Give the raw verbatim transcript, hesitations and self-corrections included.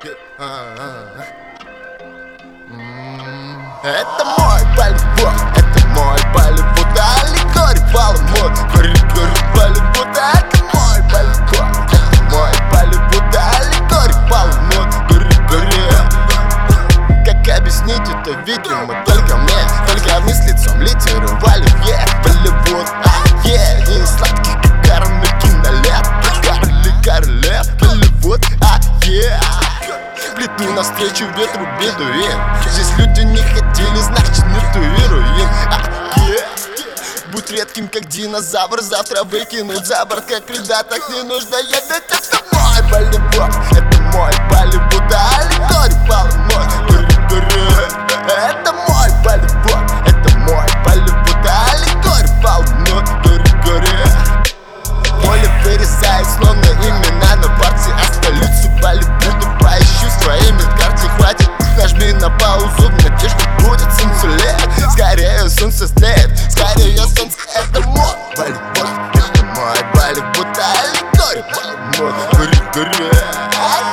Это мой Болливуд, это мой Болливуд, аллегорий поломот, гори-гори Болливуд, это мой Болливуд, это мой Болливуд, аллегорий поломот, гори-гори. Как объяснить это, видимо, только мне, только мы с лицом лидировали, yeah, Болливуд, а, yeah, не сладкий, как карный кинолет, Карли Королев, Болливуд, а, yeah. Плету навстречу ветру бедуин. Здесь люди не хотели, значит нету руин. А, yeah. Будь редким, как динозавр, завтра выкинут за борт, как ребят, так не нужно ехать. Это мой Болливуд, это мой Болливуд, аллегорий поломот, гори-гори. Это мой Болливуд, это мой Болливуд, аллегорий поломот, гори-гори. Поле вырезает, словно имена на партии, а столицу Болливуда поищу в своей медкарте. Хватит, нажми на паузу в надежде будет солнцелет. Скорее солнце стоит, скорее солнце. Это мой Болливуд, это мой Болливуд, аллегорий поломот, гори-гори.